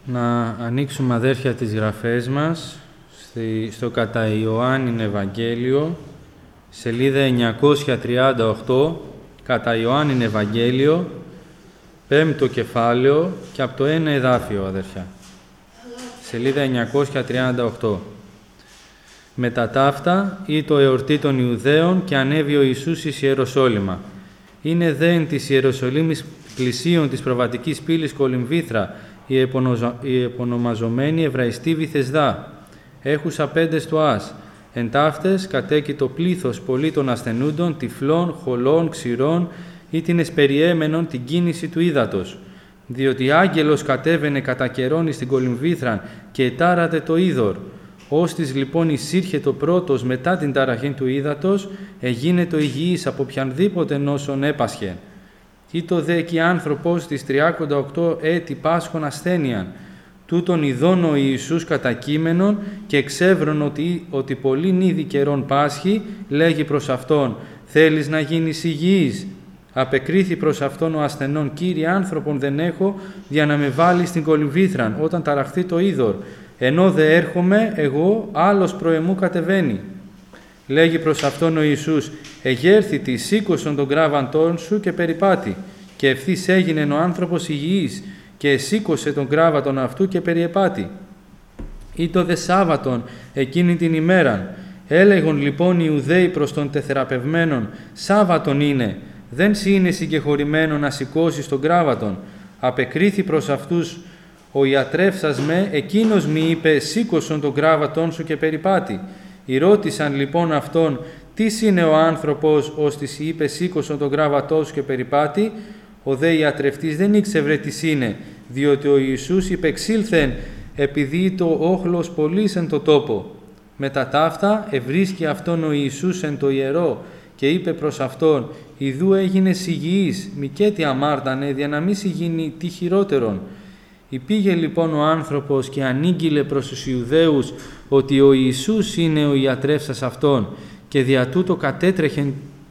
Να ανοίξουμε, αδέρφια, τις γραφές μας στο κατά Ιωάννην Ευαγγέλιο, σελίδα 938, κατά Ιωάννην Ευαγγέλιο, 5ο κεφάλαιο και από το 1 εδάφιο, αδέρφια. Σελίδα 938. Μετά ταύτα, ή το εορτή των Ιουδαίων και ανέβη ο Ιησούς εις Ιεροσόλυμα. Είναι δέν της Ιεροσολύμης πλησίων της προβατικής πύλης Κολυμβήθρα, η επωνομαζομένη Εβραϊστή Βηθεσδά, έχουσα 5 στοάς. Εν ταύτες κατέκει το πλήθος πολλοί των ασθενούντων, τυφλών, χολών, ξηρών, ή την εσπεριέμενον την κίνηση του ύδατος. Διότι άγγελος κατέβαινε κατά καιρόν στην Κολυμβήθραν και ετάρατε το είδωρ. Ώστις λοιπόν εισήρχε το πρώτος μετά την ταραχήν του ύδατος, εγίνε το υγιής από ποιανδήποτε νόσον έπασχε. Ή το δε εκεί άνθρωπος της 38 έτη πάσχων ασθένειαν. Τούτον ειδών ο Ιησούς κατακείμενον και εξεύρων ότι πολλήν ήδη καιρών πάσχει, λέγει προς αυτόν, θέλεις να γίνεις υγιής. Απεκρίθη προς αυτόν ο ασθενών, Κύριε, άνθρωπον δεν έχω, για να με βάλει στην Κολυμβήθραν, όταν ταραχθεί το είδωρ. Ενώ δε έρχομαι εγώ, άλλος προεμού κατεβαίνει. Λέγει προς αυτόν ο Ιησούς, εγέρθητη, σήκωσον τον κράβαντόν σου και περιπάτη. Και ευθύς έγινεν ο άνθρωπος υγιής και εσήκωσε τον κράβατον αυτού και περιεπάτη. Ή το δε Σάββατον εκείνη την ημέραν. Έλεγον λοιπόν οι Ιουδαίοι προς τον τεθεραπευμένον, Σάββατον είναι, δεν σύ είναι συγκεχωρημένο να σηκώσεις τον κράβατον. Απεκρίθη προς αυτούς ο ιατρεύσας με, εκείνος μη είπε, σήκωσον τον κράβατον σου και περιπάτη. Ρώτησαν λοιπόν αυτόν, τι είναι ο άνθρωπος, ώστις είπε, σήκωσον τον κράβατό σου και περιπάτη. Ο δε ιατρευτής δεν ήξευρε τι είναι, διότι ο Ιησούς υπεξήλθεν, επειδή το όχλος πολλής εν το τόπο. Μετά ταύτα ευρίσκει αυτόν ο Ιησούς εν το ιερό και είπε προς αυτόν, ιδού έγινες υγιής, μικέτι αμάρτανε, δια να μη σοι γίνει τι χειρότερον. Υπήγε λοιπόν ο άνθρωπος και ανήγγειλε προς τους Ιουδαίους ότι ο Ιησούς είναι ο ιατρεύσας αυτόν και δια τούτο κατέτρεχον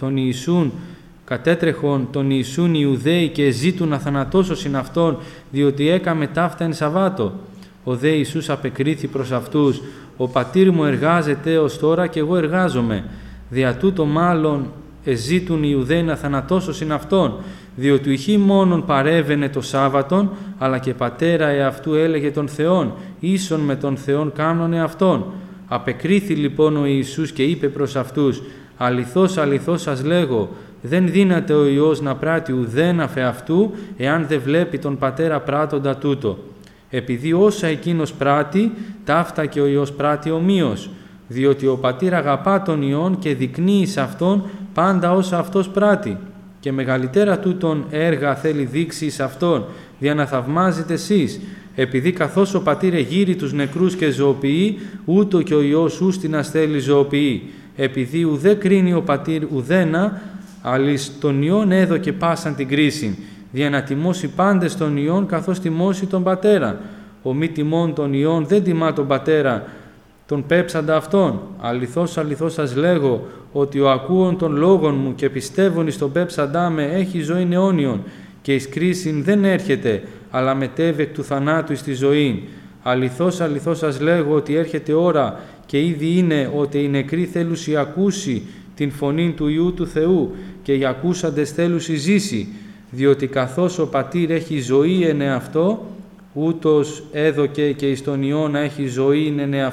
τον Ιησούν οι Ιουδαίοι και ζήτουν να θανατώσωσιν αυτόν, διότι έκαμε ταύτα εν Σαββάτο. Ο δε Ιησούς απεκρίθη προς αυτούς, ο πατήρ μου εργάζεται ως τώρα και εγώ εργάζομαι. Δια τούτο μάλλον εζήτουν οι Ιουδαίοι να θανατώσωσιν αυτόν, διότι ηχή μόνον παρέβαινε το Σάββατον, αλλά και πατέρα εαυτού έλεγε τον Θεόν, ίσον με τον Θεόν κάμνωνε αυτόν. Απεκρίθη λοιπόν ο Ιησούς και είπε προς αυτούς, αληθώς, αληθώς σας λέγω, δεν δύναται ο Υιός να πράττει ουδέν αφ' αυτού, εάν δεν βλέπει τον Πατέρα πράττοντα τούτο. Επειδή όσα εκείνος πράττει, ταύτα και ο Υιός πράττει ομοίως, διότι ο Πατήρ αγαπά τον Υιόν και δεικνύει σε αυτόν πάντα όσα αυτός πράττει. Και μεγαλύτερα τούτον έργα θέλει δείξει σε αυτόν, για να θαυμάζετε εσείς, επειδή καθώς ο Πατήρ εγείρει τους νεκρούς και ζωοποιεί, ούτω και ο Υιός ούστιν αστέλει ζωοποιεί. Επειδή ουδέ κρίνει ο Πατήρ ουδένα, αλλης τον Υιόν έδωκε πάσαν την κρίση, για να τιμώσει πάντες τον Υιόν καθώς τιμώσει τον Πατέρα. Ο μη τιμών τον Υιόν δεν τιμά τον Πατέρα, τον πέψαντα αυτόν. Αληθώς, αληθώς σας λέγω, ότι ο ακούων των λόγων μου και πιστεύων εις τον πέψαντά με έχει ζωή αιώνιον και εις κρίσιν δεν έρχεται, αλλά μετέβη εκ του θανάτου εις τη ζωή. Αληθώς, αληθώς σας λέγω ότι έρχεται ώρα και ήδη είναι ότι οι νεκροί θέλουσι ακούσει την φωνή του Υιού του Θεού και οι ακούσαντες θέλουσι ζήσει, διότι καθώς ο Πατήρ έχει ζωή εν εαυτό, ούτως έδωκε και εις τον Υιό να έχει ζωή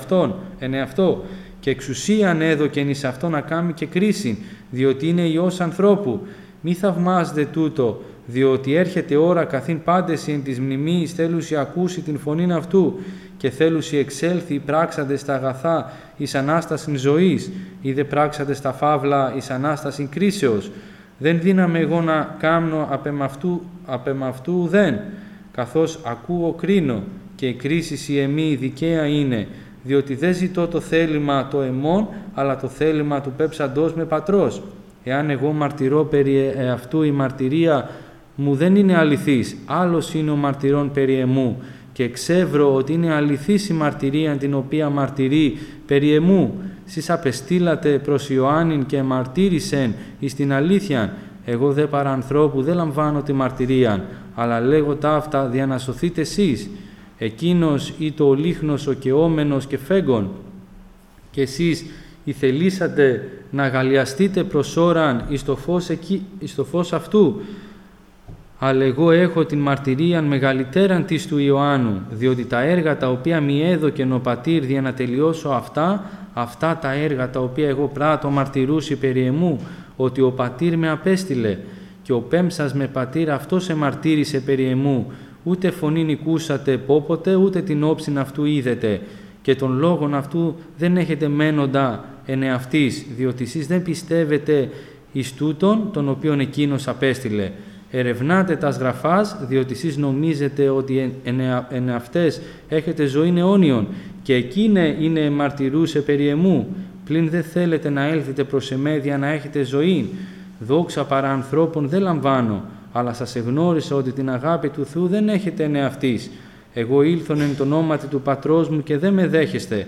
εν εαυτό, και εξουσίαν έδωκεν εις αυτό να κάνει και κρίση, διότι είναι Υιός ανθρώπου. Μη θαυμάζετε τούτο, διότι έρχεται ώρα καθήν πάντες εν της μνημείας θέλουσι ακούσει την φωνήν αυτού και θέλουσι εξέλθει πράξαντες στα αγαθά εις Ανάστασιν ζωής, ή δε πράξαντες στα φαύλα εις Ανάστασιν κρίσεως. Δεν δύναμαι εγώ να κάμνω απεμαυτού ουδέν, καθώς ακούω κρίνω, και η κρίση η εμή δικαία είναι, διότι δεν ζητώ το θέλημα το εμών, αλλά το θέλημα του πέψαντός με πατρός. Εάν εγώ μαρτυρώ περί αυτού, η μαρτυρία μου δεν είναι αληθής, άλλος είναι ο μαρτυρών περί εμού, και εξεύρω ότι είναι αληθής η μαρτυρία την οποία μαρτυρεί περί εμού. Σεις απεστήλατε προς Ιωάννην και μαρτύρησεν εις την αλήθειαν, εγώ δε παρά ανθρώπου δεν λαμβάνω τη μαρτυρίαν, αλλά λέγω ταύτα δια να σωθείτε εσείς. εκείνος ή το λίχνος ο καιόμενος και φέγγον, και εσείς ηθελήσατε να αγαλιαστείτε προς ώραν εις το φως αυτού. Αλλά εγώ έχω την μαρτυρίαν μεγαλύτεραν της του Ιωάννου, διότι τα έργα τα οποία μη έδωκεν ο πατήρ για να τελειώσω αυτά τα έργα τα οποία εγώ πράττω μαρτυρούσι περί εμού, ότι ο πατήρ με απέστειλε, και ο πέμψας με πατήρ αυτός εμαρτύρησε περί εμού, ούτε φωνήν οικούσατε πόποτε, ούτε την όψιν αυτού είδετε, και τον λόγον αυτού δεν έχετε μένοντα εν εαυτής, διότι εσείς δεν πιστεύετε εις τούτον, τον οποίον εκείνος απέστειλε. Ερευνάτε τας γραφάς, διότι εσείς νομίζετε ότι εν αυτές έχετε ζωήν αιώνιον, και εκείνε είναι μαρτυρούσε περί εμού, πλην δεν θέλετε να έλθετε προς εμέ για να έχετε ζωήν. Δόξα παρά ανθρώπων δεν λαμβάνω, αλλά σας εγνώρισα ότι την αγάπη του Θεού δεν έχετε εν εαυτής. Εγώ ήλθον εν το ονόματι του πατρός μου και δεν με δέχεστε.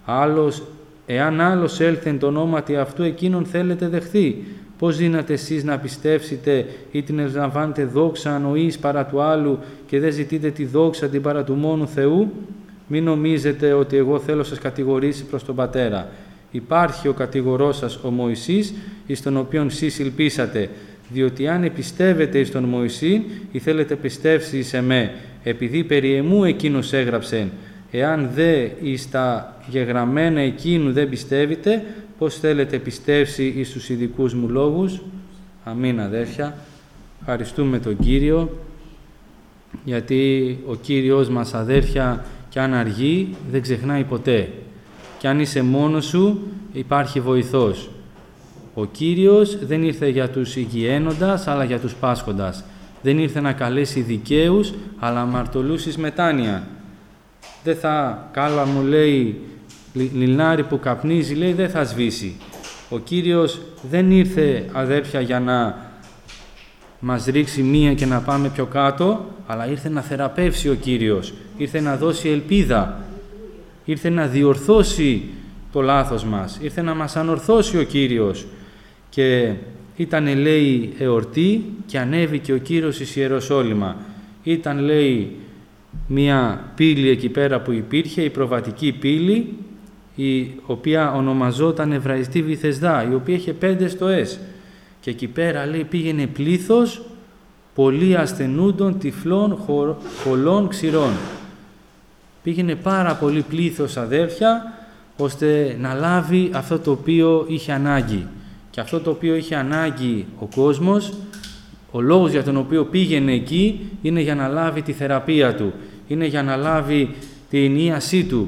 Εάν άλλος έλθει εν το ονόματι αυτού, εκείνον θέλετε δεχθεί. Πώς δύνατε εσείς να πιστεύσετε ή την ελαμβάνετε δόξα αν ο εις παρά του άλλου και δεν ζητείτε τη δόξα την παρά του μόνου Θεού? Μην νομίζετε ότι εγώ θέλω σας κατηγορήσει προς τον Πατέρα. Υπάρχει ο κατηγορός σας ο Μωυσής, εις τον οποίον εσείς υλπίσατε. Διότι αν επιστεύετε εις τον Μωυσή ή θέλετε πιστεύσει εις εμέ, επειδή περί εμού εκείνος έγραψεν. Εάν δε εις τα γεγραμμένα εκείνου δεν πιστεύετε, πώς θέλετε πιστεύσει εις τους ειδικούς μου λόγους? Αμήν, αδέρφια. Ευχαριστούμε τον Κύριο, γιατί ο Κύριος μας, αδέρφια, κι αν αργεί δεν ξεχνάει ποτέ. Κι αν είσαι μόνος σου υπάρχει βοηθός. Ο Κύριος δεν ήρθε για τους υγιένοντας, αλλά για τους πάσχοντας. Δεν ήρθε να καλέσει δικαίους, αλλά αμαρτωλούς εις μετάνοια. Δεν θα, κάλα μου λέει, λινάρι που καπνίζει, λέει, δεν θα σβήσει. Ο Κύριος δεν ήρθε, αδέρφια, για να μας ρίξει μία και να πάμε πιο κάτω, αλλά ήρθε να θεραπεύσει ο Κύριος. Ήρθε να δώσει ελπίδα. Ήρθε να διορθώσει το λάθος μας. Ήρθε να μας ανορθώσει ο Κύριος. Και ήταν, λέει, εορτή και ανέβηκε ο Κύριος εις Ιεροσόλυμα. Ήταν, λέει, μία πύλη εκεί πέρα που υπήρχε, η προβατική πύλη, η οποία ονομαζόταν Εβραϊστή Βηθεσδά, η οποία είχε 5 στοές. Και εκεί πέρα, λέει, πήγαινε πλήθος πολύ ασθενούντων, τυφλών, χολών, ξηρών. Πήγαινε πάρα πολύ πλήθος, αδέρφια, ώστε να λάβει αυτό το οποίο είχε ανάγκη. Και αυτό το οποίο είχε ανάγκη ο κόσμος, ο λόγος για τον οποίο πήγαινε εκεί, είναι για να λάβει τη θεραπεία του, είναι για να λάβει την ίασή του.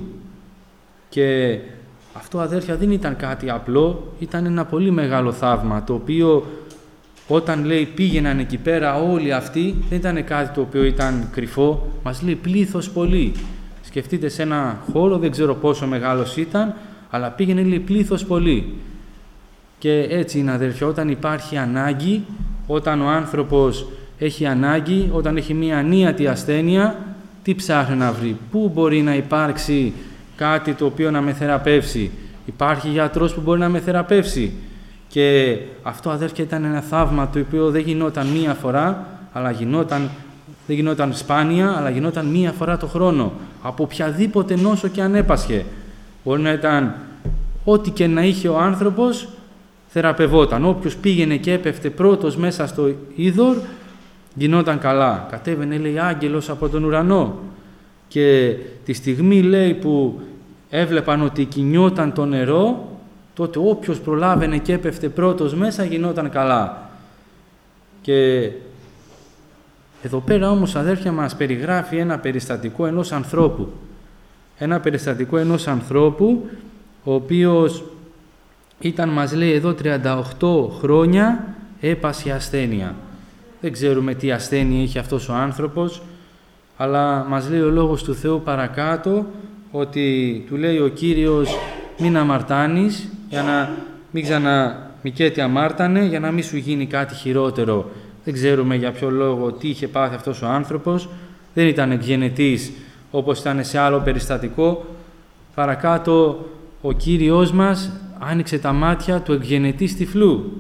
Και αυτό, αδέρφια, δεν ήταν κάτι απλό, ήταν ένα πολύ μεγάλο θαύμα, το οποίο όταν, λέει, πήγαιναν εκεί πέρα όλοι αυτοί, δεν ήταν κάτι το οποίο ήταν κρυφό, μας λέει πλήθος πολύ. Σκεφτείτε σε ένα χώρο, δεν ξέρω πόσο μεγάλος ήταν, αλλά πήγαινε, λέει, πλήθος πολύ. Και έτσι είναι, αδερφιά, όταν υπάρχει ανάγκη, όταν ο άνθρωπος έχει ανάγκη, όταν έχει μία ανίατη ασθένεια, τι ψάχνει να βρει? Πού μπορεί να υπάρξει κάτι το οποίο να με θεραπεύσει? Υπάρχει γιατρός που μπορεί να με θεραπεύσει? Και αυτό, αδέρφια, ήταν ένα θαύμα το οποίο δεν γινόταν μία φορά, αλλά δεν γινόταν σπάνια, αλλά γινόταν μία φορά το χρόνο. Από οποιαδήποτε νόσο και αν έπασχε. Μπορεί να ήταν ό,τι και να είχε ο άνθρωπος, θεραπευόταν. Όποιος πήγαινε και έπεφτε πρώτος μέσα στο είδωρ, γινόταν καλά. Κατέβαινε, λέει, άγγελος από τον ουρανό. Και τη στιγμή, λέει, που έβλεπαν ότι κινιόταν το νερό, τότε όποιος προλάβαινε και έπεφτε πρώτος μέσα, γινόταν καλά. Και εδώ πέρα όμως, αδέρφια, μας περιγράφει ένα περιστατικό ενός ανθρώπου. Ένα περιστατικό ενός ανθρώπου, ο οποίος ήταν, μας λέει εδώ, 38 χρόνια έπασε ασθένεια. Δεν ξέρουμε τι ασθένεια είχε αυτός ο άνθρωπος, αλλά μας λέει ο Λόγος του Θεού παρακάτω ότι του λέει ο Κύριος μην αμαρτάνεις, για να μην ξαναμικέτη αμάρτανε, για να μην σου γίνει κάτι χειρότερο. Δεν ξέρουμε για ποιο λόγο, τι είχε πάθει αυτός ο άνθρωπος. Δεν ήταν εκγενετής όπως ήταν σε άλλο περιστατικό. Παρακάτω ο Κύριος μας άνοιξε τα μάτια του εκγενετής τυφλού.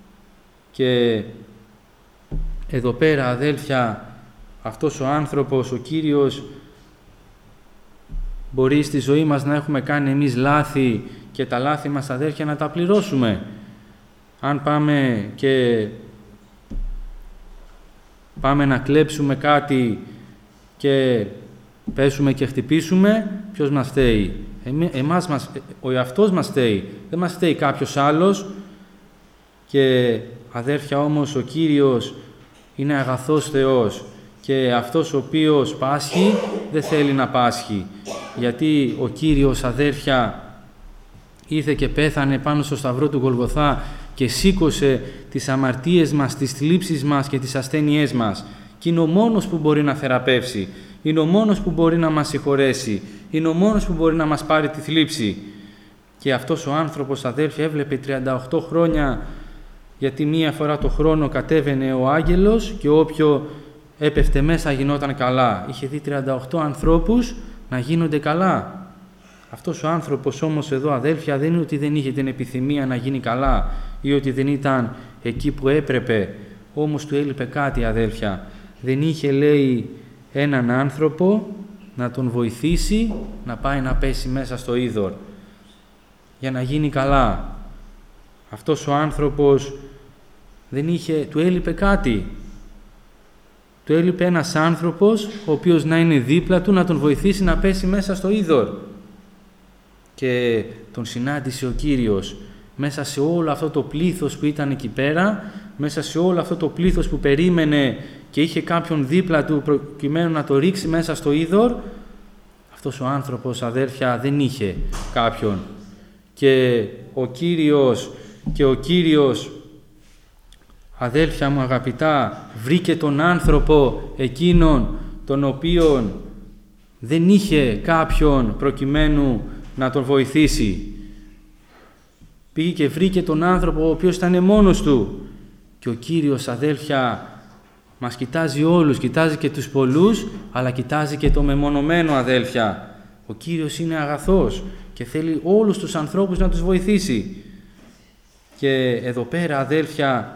Και εδώ πέρα, αδέλφια, αυτός ο άνθρωπος, ο Κύριος, Μπορεί στη ζωή μας να έχουμε κάνει εμείς λάθη και τα λάθη μας, αδέρφια, να τα πληρώσουμε. Αν πάμε να κλέψουμε κάτι και πέσουμε και χτυπήσουμε, ποιος μας φταίει? Ο εαυτός μας φταίει, δεν μας φταίει κάποιος άλλος. Και αδέρφια, όμως ο Κύριος είναι αγαθός Θεός και αυτός ο οποίος πάσχει δεν θέλει να πάσχει. Γιατί ο Κύριος, αδέρφια, ήρθε και πέθανε πάνω στο σταυρό του Γολγοθά και σήκωσε τις αμαρτίες μας, τις θλίψεις μας και τις ασθένειές μας. Και είναι ο μόνος που μπορεί να θεραπεύσει. Είναι ο μόνος που μπορεί να μας συγχωρέσει. Είναι ο μόνος που μπορεί να μας πάρει τη θλίψη. Και αυτός ο άνθρωπος, αδέρφια, έβλεπε 38 χρόνια, γιατί μία φορά το χρόνο κατέβαινε ο άγγελος και όποιο έπεφτε μέσα γινόταν καλά. Είχε δει 38 ανθρώπους να γίνονται καλά. Αυτός ο άνθρωπος όμως εδώ, αδέλφια, δεν είναι ότι δεν είχε την επιθυμία να γίνει καλά ή ότι δεν ήταν εκεί που έπρεπε, όμως του έλειπε κάτι, αδέλφια. Δεν είχε, λέει, έναν άνθρωπο να τον βοηθήσει να πάει να πέσει μέσα στο είδωρ για να γίνει καλά. Αυτός ο άνθρωπος του έλειπε κάτι. Του έλειπε ένας άνθρωπος ο οποίος να είναι δίπλα του, να τον βοηθήσει να πέσει μέσα στο είδωρ. Και τον συνάντησε ο Κύριος μέσα σε όλο αυτό το πλήθος που ήταν εκεί πέρα, μέσα σε όλο αυτό το πλήθος που περίμενε και είχε κάποιον δίπλα του προκειμένου να το ρίξει μέσα στο είδωρ. Αυτός ο άνθρωπος, αδέρφια, δεν είχε κάποιον. Και ο Κύριος, αδέλφια μου αγαπητά, βρήκε τον άνθρωπο εκείνον τον οποίον δεν είχε κάποιον προκειμένου να τον βοηθήσει. Πήγε και βρήκε τον άνθρωπο ο οποίος ήταν μόνος του. Και ο Κύριος, αδέλφια, μας κοιτάζει όλους, κοιτάζει και τους πολλούς, αλλά κοιτάζει και το μεμονωμένο, αδέλφια. Ο Κύριος είναι αγαθός και θέλει όλους τους ανθρώπους να τους βοηθήσει. Και εδώ πέρα, αδέλφια,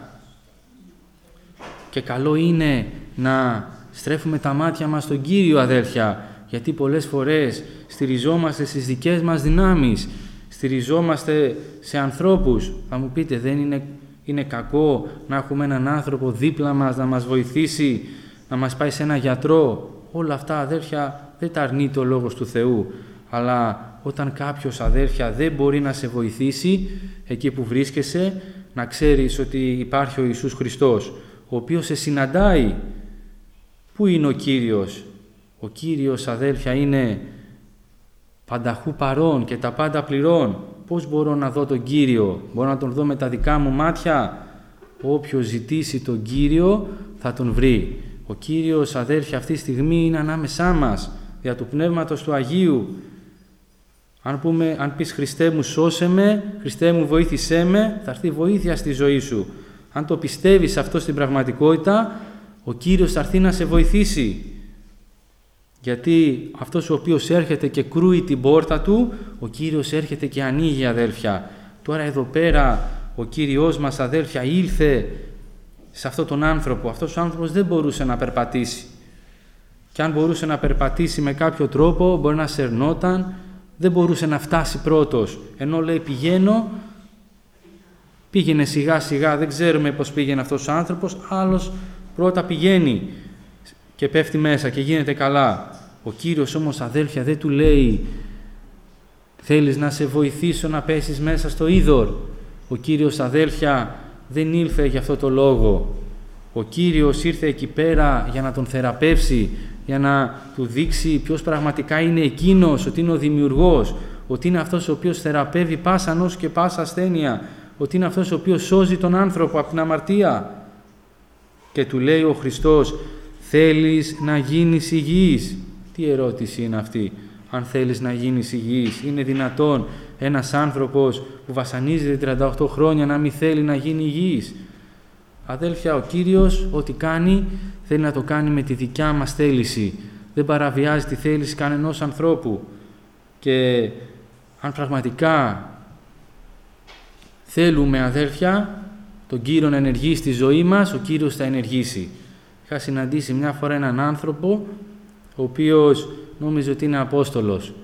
και καλό είναι να στρέφουμε τα μάτια μας στον Κύριο, αδέλφια, γιατί πολλές φορές στηριζόμαστε στις δικές μας δυνάμεις, στηριζόμαστε σε ανθρώπους. Θα μου πείτε, δεν είναι κακό να έχουμε έναν άνθρωπο δίπλα μας να μας βοηθήσει, να μας πάει σε ένα γιατρό? Όλα αυτά, αδέρφια, δεν τα αρνείται ο Λόγος του Θεού. Αλλά όταν κάποιος, αδέρφια, δεν μπορεί να σε βοηθήσει εκεί που βρίσκεσαι, να ξέρεις ότι υπάρχει ο Ιησούς Χριστός, ο οποίος σε συναντάει. Πού είναι ο Κύριος? Ο Κύριος, αδέλφια, είναι πανταχού παρών και τα πάντα πληρών. Πώς μπορώ να δω τον Κύριο? Μπορώ να τον δω με τα δικά μου μάτια? Όποιος ζητήσει τον Κύριο θα τον βρει. Ο Κύριος, αδέλφια, αυτή τη στιγμή είναι ανάμεσά μας, δια του Πνεύματος του Αγίου. Αν πεις «Χριστέ μου σώσε με», «Χριστέ μου βοήθησέ με», θα έρθει βοήθεια στη ζωή σου. Αν το πιστεύεις αυτό στην πραγματικότητα, ο Κύριος θα έρθει να σε βοηθήσει. Γιατί αυτός ο οποίος έρχεται και κρούει την πόρτα του, ο Κύριος έρχεται και ανοίγει, αδέλφια. Τώρα εδώ πέρα ο Κύριος μας, αδέλφια, ήλθε σε αυτόν τον άνθρωπο. Αυτός ο άνθρωπος δεν μπορούσε να περπατήσει. Και αν μπορούσε να περπατήσει με κάποιο τρόπο, μπορεί να σερνόταν, δεν μπορούσε να φτάσει πρώτος. Ενώ λέει πήγαινε σιγά σιγά, δεν ξέρουμε πώς πήγαινε αυτός ο άνθρωπος, άλλος πρώτα πηγαίνει και πέφτει μέσα και γίνεται καλά. Ο Κύριος όμως, αδέλφια, δεν του λέει «Θέλεις να σε βοηθήσω να πέσεις μέσα στο είδωρ?» Ο Κύριος, αδέλφια, δεν ήλθε για αυτό το λόγο. Ο Κύριος ήρθε εκεί πέρα για να τον θεραπεύσει, για να του δείξει ποιος πραγματικά είναι εκείνος, ότι είναι ο Δημιουργός, ότι είναι αυτός ο οποίος θεραπεύει πάσα νόσο και πάσα ασθένεια, ότι είναι αυτός ο οποίος σώζει τον άνθρωπο από την αμαρτία. Και του λέει ο Χριστός «Θέλεις να γίνεις υγιής?» Τι ερώτηση είναι αυτή? Αν θέλεις να γίνεις υγιής, είναι δυνατόν ένας άνθρωπος που βασανίζεται 38 χρόνια να μην θέλει να γίνει υγιής? Αδέλφια, ο Κύριος ό,τι κάνει θέλει να το κάνει με τη δικιά μας θέληση. Δεν παραβιάζει τη θέληση κανενός ανθρώπου. Και αν πραγματικά θέλουμε, αδέλφια, τον Κύριο να ενεργήσει στη ζωή μας, ο Κύριος θα ενεργήσει. Είχα συναντήσει μια φορά έναν άνθρωπο ο οποίος νόμιζε ότι είναι Απόστολος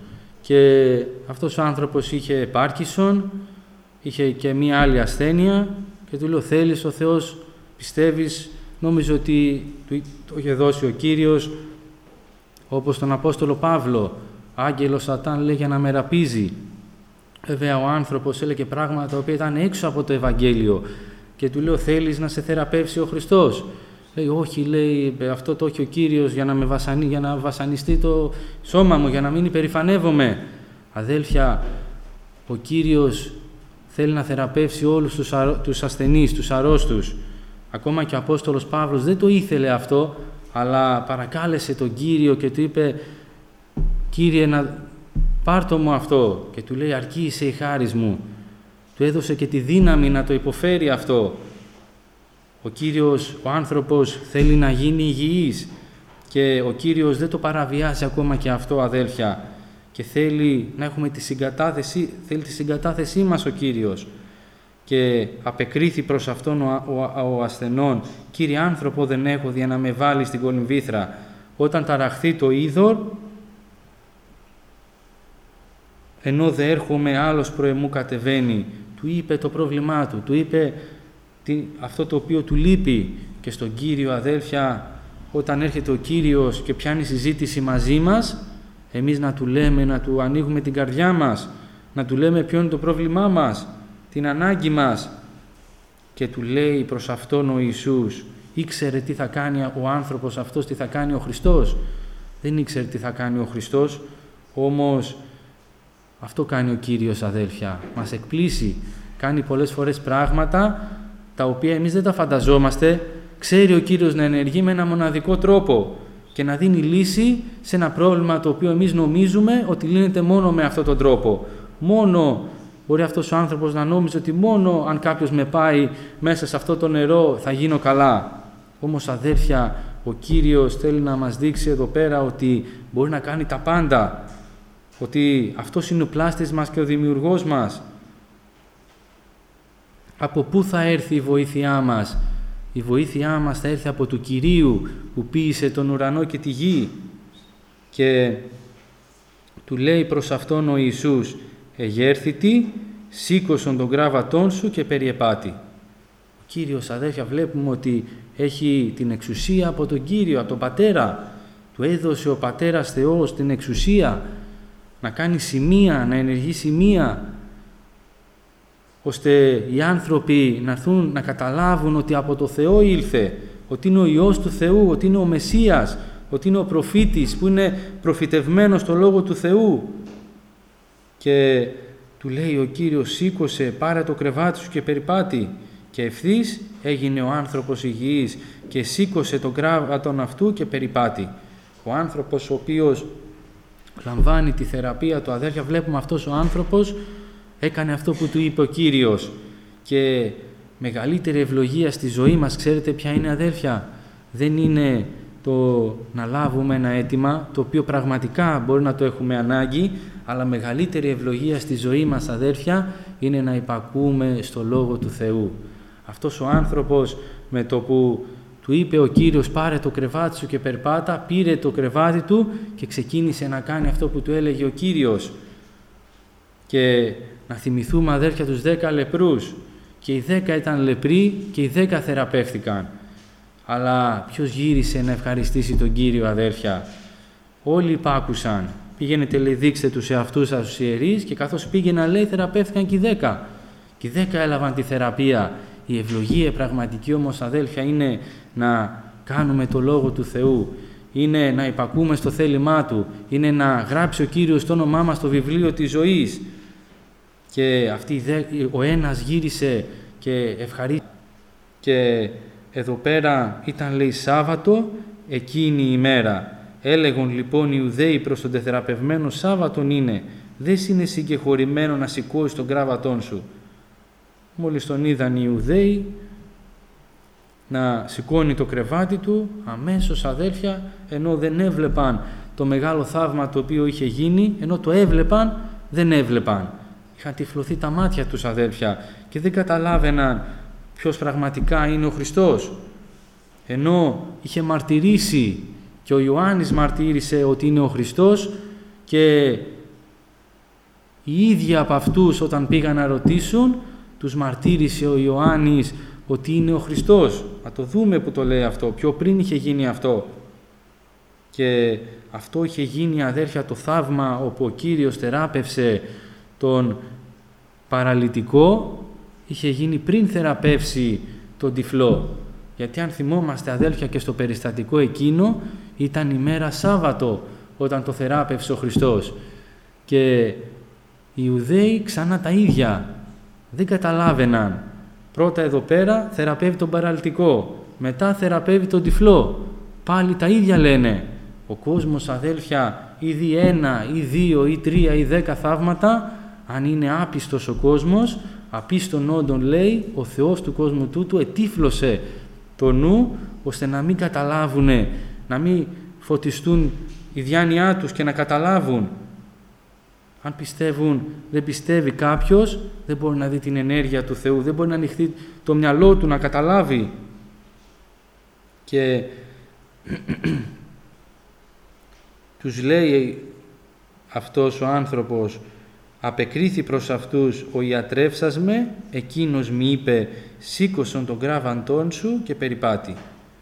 και αυτός ο άνθρωπος είχε Πάρκινσον, είχε και μία άλλη ασθένεια και του λέω θέλεις ο Θεός, πιστεύεις, νόμιζε ότι το είχε δώσει ο Κύριος, όπως τον Απόστολο Παύλο, άγγελος Σατάν λέει για να με ραπίζει. Βέβαια ο άνθρωπος έλεγε πράγματα τα οποία ήταν έξω από το Ευαγγέλιο και του λέω θέλεις να σε θεραπεύσει ο Χριστός? Λέει όχι, λέει αυτό το έχει ο Κύριος για να βασανιστεί το σώμα μου, για να μην υπερηφανεύομαι. Αδέλφια, ο Κύριος θέλει να θεραπεύσει όλους τους ασθενείς, τους αρρώστους. Ακόμα και ο Απόστολος Παύλος δεν το ήθελε αυτό, αλλά παρακάλεσε τον Κύριο και του είπε «Κύριε, πάρ' το μου αυτό». Και του λέει «Αρκεί είσαι η χάρις μου». Του έδωσε και τη δύναμη να το υποφέρει αυτό. Ο Κύριος, ο άνθρωπος θέλει να γίνει υγιής και ο Κύριος δεν το παραβιάζει ακόμα και αυτό, αδέλφια, και θέλει να έχουμε τη συγκατάθεσή μας ο Κύριος. Και απεκρίθη προς αυτόν ο ασθενών «Κύριε, άνθρωπο δεν έχω για να με βάλει στην κολυμβήθρα». Όταν ταραχθεί το είδωρ, ενώ δε έρχομαι άλλος προεμού κατεβαίνει, του είπε το πρόβλημά του, του είπε αυτό το οποίο του λείπει. Και στον Κύριο, αδέλφια, όταν έρχεται ο Κύριος και πιάνει συζήτηση μαζί μας, εμείς να του λέμε, να του ανοίγουμε την καρδιά μας, να του λέμε ποιο είναι το πρόβλημά μας, την ανάγκη μας. Και του λέει προς αυτόν ο Ιησούς, ήξερε τι θα κάνει ο άνθρωπος αυτός, τι θα κάνει ο Χριστός? Δεν ήξερε τι θα κάνει ο Χριστός, όμως αυτό κάνει ο Κύριος, αδέλφια. Μας εκπλήσει, κάνει πολλές φορές πράγματα τα οποία εμείς δεν τα φανταζόμαστε. Ξέρει ο Κύριος να ενεργεί με ένα μοναδικό τρόπο και να δίνει λύση σε ένα πρόβλημα το οποίο εμείς νομίζουμε ότι λύνεται μόνο με αυτόν τον τρόπο. Μόνο μπορεί αυτός ο άνθρωπος να νόμιζε ότι μόνο αν κάποιος με πάει μέσα σε αυτό το νερό θα γίνω καλά. Όμως, αδέρφια, ο Κύριος θέλει να μας δείξει εδώ πέρα ότι μπορεί να κάνει τα πάντα. Ότι αυτός είναι ο πλάστης μας και ο δημιουργός μας. Από πού θα έρθει η βοήθειά μας? Η βοήθειά μας θα έρθει από του Κυρίου που ποίησε τον ουρανό και τη γη. Και του λέει προς αυτόν ο Ιησούς «Εγέρθητη, σήκωσον τον κράβατόν σου και περιεπάτη». Ο Κύριος, αδέρφια, βλέπουμε ότι έχει την εξουσία από τον Κύριο, από τον Πατέρα. Του έδωσε ο Πατέρας Θεός την εξουσία να κάνει σημεία, να ενεργεί σημεία, ώστε οι άνθρωποι να έρθουν να καταλάβουν ότι από το Θεό ήλθε, ότι είναι ο Υιός του Θεού, ότι είναι ο Μεσσίας, ότι είναι ο προφήτης που είναι προφητευμένος στο Λόγο του Θεού. Και του λέει ο Κύριος «Σήκωσε, πάρε το κρεβάτι σου και περιπάτη». Και ευθύς έγινε ο άνθρωπος υγιής και σήκωσε τον κράβατον αυτού και περιπάτη. Ο άνθρωπος ο οποίος λαμβάνει τη θεραπεία του, αδέρφια, βλέπουμε αυτός ο άνθρωπος έκανε αυτό που του είπε ο Κύριος. Και μεγαλύτερη ευλογία στη ζωή μας, ξέρετε ποια είναι, αδέρφια? Δεν είναι το να λάβουμε ένα αίτημα, το οποίο πραγματικά μπορεί να το έχουμε ανάγκη, αλλά μεγαλύτερη ευλογία στη ζωή μας, αδέρφια, είναι να υπακούμε στο Λόγο του Θεού. Αυτός ο άνθρωπος, με το που του είπε ο Κύριος «Πάρε το κρεβάτι σου και περπάτα», πήρε το κρεβάτι του και ξεκίνησε να κάνει αυτό που του έλεγε ο Κύριος. Και να θυμηθούμε, αδέρφια, τους 10 λεπρούς. Και οι 10 ήταν λεπροί και οι 10 θεραπεύτηκαν. Αλλά ποιος γύρισε να ευχαριστήσει τον Κύριο, αδέρφια? Όλοι υπάκουσαν. Πήγαινε, λέει, δείξτε τους εαυτούς σας τους ιερείς, και καθώς πήγαιναν, λέει, θεραπεύτηκαν και οι 10. Και οι 10 έλαβαν τη θεραπεία. Η ευλογία πραγματική όμως, αδέλφια, είναι να κάνουμε το Λόγο του Θεού. Είναι να υπακούμε στο θέλημά Του. Είναι να γράψει ο Κύριος το όνομά μας στο βιβλίο της ζωής. Και ο ένας γύρισε και ευχαρίστησε. Και εδώ πέρα ήταν, λέει, Σάββατο εκείνη η ημέρα. Έλεγον λοιπόν οι Ιουδαίοι προς τον τεθεραπευμένο Σάββατον είναι. Δεν είναι συγκεχωρημένο να σηκώσει τον κράβατόν σου. Μόλις τον είδαν οι Ιουδαίοι να σηκώνει το κρεβάτι του, αμέσως, αδέλφια, ενώ δεν έβλεπαν το μεγάλο θαύμα το οποίο είχε γίνει, ενώ το έβλεπαν, δεν έβλεπαν. Είχαν τυφλωθεί τα μάτια τους, αδέλφια, και δεν καταλάβαιναν ποιος πραγματικά είναι ο Χριστός. Ενώ είχε μαρτυρήσει και ο Ιωάννης μαρτύρησε ότι είναι ο Χριστός, και Οι ίδιοι από αυτούς όταν πήγαν να ρωτήσουν, τους μαρτύρησε ο Ιωάννης ότι είναι ο Χριστός. Να το δούμε που το λέει αυτό, πιο πριν είχε γίνει αυτό. Και αυτό είχε γίνει, αδέρφια, το θαύμα όπου ο Κύριος θεράπευσε τον παραλυτικό, είχε γίνει πριν θεραπεύσει τον τυφλό. Γιατί αν θυμόμαστε, αδέλφια, και στο περιστατικό εκείνο ήταν ημέρα Σάββατο όταν το θεράπευσε ο Χριστός. Και οι Ιουδαίοι ξανά τα ίδια, δεν καταλάβαιναν. Πρώτα εδώ πέρα θεραπεύει τον παραλυτικό, μετά θεραπεύει τον τυφλό. Πάλι τα ίδια λένε. Ο κόσμος, αδέλφια, ή δει 1 ή 2 ή 3 ή 10 θαύματα, αν είναι άπιστος ο κόσμος, απίστων όντων, λέει, ο Θεός του κόσμου τούτου ετύφλωσε το νου, ώστε να μην καταλάβουν, να μην φωτιστούν η διάνοιά τους και να καταλάβουν. Αν πιστεύουν, δεν πιστεύει κάποιος, δεν μπορεί να δει την ενέργεια του Θεού, δεν μπορεί να ανοιχτεί το μυαλό του να καταλάβει. Και τους λέει αυτός ο άνθρωπος, απεκρίθη προς αυτούς, ο ιατρεύσας με, εκείνος μη είπε, σήκωσον τον κράβαντόν σου και περιπάτη.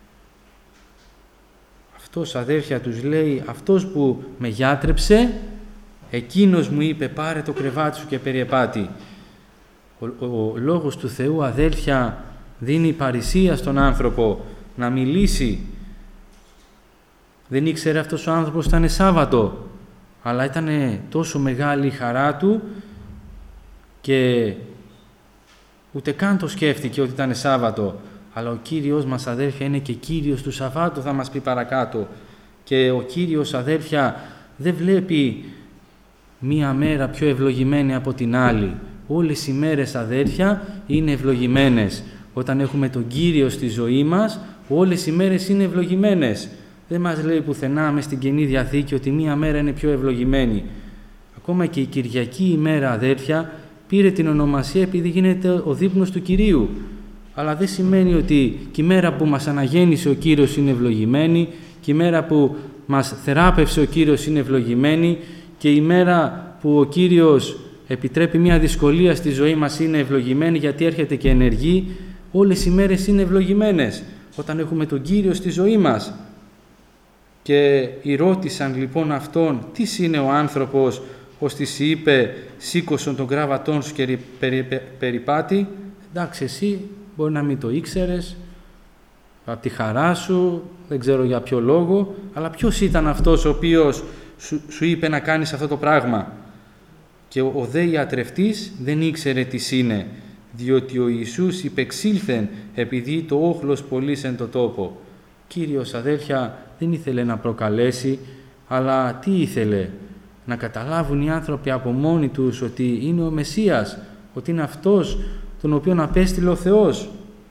Αυτός, αδέρφια, τους λέει, αυτός που με γιάτρεψε, εκείνος μου είπε, πάρε το κρεβάτι σου και περιεπάτη. Ο λόγος του Θεού, αδέλφια, δίνει παρησία στον άνθρωπο να μιλήσει. Δεν ήξερε αυτός ο άνθρωπος ότι ήταν Σάββατο, αλλά ήταν τόσο μεγάλη η χαρά του και ούτε καν το σκέφτηκε ότι ήταν Σάββατο. Αλλά ο Κύριος μας, αδέρφια, είναι και Κύριος του Σαββάτου, θα μας πει παρακάτω. Και ο Κύριος, αδέρφια, δεν βλέπει μία μέρα πιο ευλογημένη από την άλλη. Όλες οι μέρες, αδέρφια, είναι ευλογημένες. Όταν έχουμε τον Κύριο στη ζωή μας, όλες οι μέρες είναι ευλογημένες. Δεν μας λέει πουθενά μες στην Καινή Διαθήκη ότι μία μέρα είναι πιο ευλογημένη. Ακόμα και η Κυριακή ημέρα, αδέρφια, πήρε την ονομασία επειδή γίνεται ο δείπνος του Κυρίου. Αλλά δεν σημαίνει ότι και η μέρα που μας αναγέννησε ο Κύριος είναι ευλογημένη, και η μέρα που μας θεράπευσε ο Κύριος είναι ευλογημένη, και η μέρα που ο Κύριος επιτρέπει μια δυσκολία στη ζωή μας είναι ευλογημένη, γιατί έρχεται και ενεργεί. Όλες οι μέρες είναι ευλογημένες όταν έχουμε τον Κύριο στη ζωή μας. Και ρώτησαν λοιπόν αυτόν, τι είναι ο άνθρωπος, ώστε είπε, σήκωσον τον κράβατόν σου και περιπάτη. Εντάξει, εσύ μπορεί να μην το ήξερες, από τη χαρά σου, δεν ξέρω για ποιο λόγο, αλλά ποιος ήταν αυτός ο οποίος σου είπε να κάνεις αυτό το πράγμα? Και ο δε ιατρευτής δεν ήξερε τι είναι, διότι ο Ιησούς υπεξήλθεν επειδή το όχλος πολύς εν το τόπο. Κύριος, αδέρφια, δεν ήθελε να προκαλέσει, αλλά τι ήθελε? Να καταλάβουν οι άνθρωποι από μόνοι τους ότι είναι ο Μεσσίας, ότι είναι αυτός τον οποίον απέστειλε ο Θεός.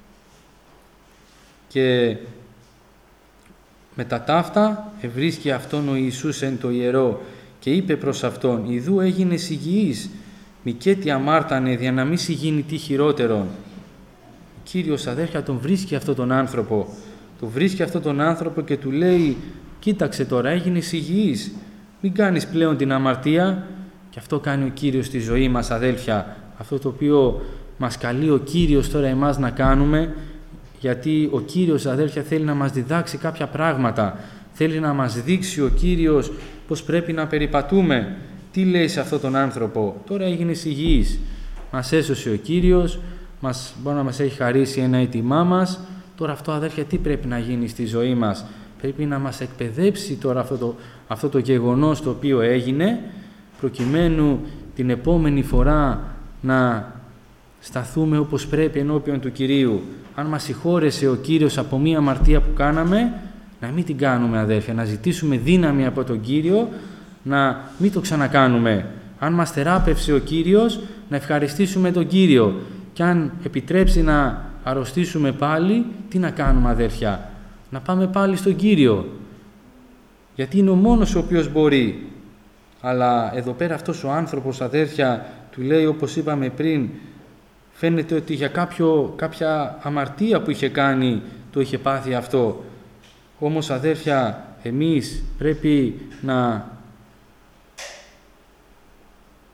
Και μετά ταύτα ευρίσκει αυτόν ο Ιησούς εν το ιερό και είπε προς αυτόν, «Ιδού έγινες υγιής, μη και τι αμάρτανε, δια να μη σοι γίνει τι χειρότερον». Ο Κύριος, αδέρφια, τον βρίσκει αυτόν τον άνθρωπο. Του βρίσκει αυτόν τον άνθρωπο και του λέει, «Κοίταξε τώρα, έγινες υγιής, μην κάνεις πλέον την αμαρτία». Και αυτό κάνει ο Κύριος στη ζωή μας, αδέλφια. Αυτό το οποίο μας καλεί ο Κύριος τώρα εμάς να κάνουμε, γιατί ο Κύριος, αδέλφια, θέλει να μας διδάξει κάποια πράγματα. Θέλει να μας δείξει ο Κύριος πώς πρέπει να περιπατούμε. Τι λέει σε αυτόν τον άνθρωπο? Τώρα έγινες υγιής. Μας έσωσε ο Κύριος, μπορεί να μας έχει χαρίσει ένα αίτημά μας. Τώρα αυτό, αδέρφια, τι πρέπει να γίνει στη ζωή μας? Πρέπει να μας εκπαιδεύσει τώρα αυτό το γεγονός το οποίο έγινε, προκειμένου την επόμενη φορά να σταθούμε όπως πρέπει ενώπιον του Κυρίου. Αν μας συγχώρεσε ο Κύριος από μία αμαρτία που κάναμε, να μην την κάνουμε, αδέρφια, να ζητήσουμε δύναμη από τον Κύριο, να μην το ξανακάνουμε. Αν μας θεράπευσε ο Κύριος, να ευχαριστήσουμε τον Κύριο. Και αν επιτρέψει να αρρωστήσουμε πάλι, τι να κάνουμε, αδέρφια? Να πάμε πάλι στον Κύριο. Γιατί είναι ο μόνος ο οποίος μπορεί. Αλλά εδώ πέρα αυτός ο άνθρωπος, αδέρφια, του λέει, όπως είπαμε πριν, φαίνεται ότι για κάποια αμαρτία που είχε κάνει το είχε πάθει αυτό. Όμως, αδέρφια, εμείς πρέπει να